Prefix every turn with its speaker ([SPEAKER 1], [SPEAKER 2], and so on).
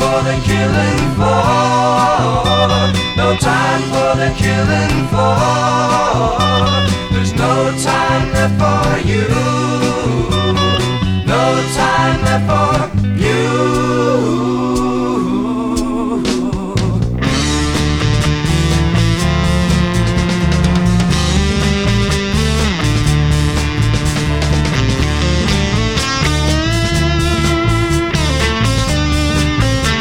[SPEAKER 1] for the killing floor. No time for the killing floor. There's no time left for you. No time left for you.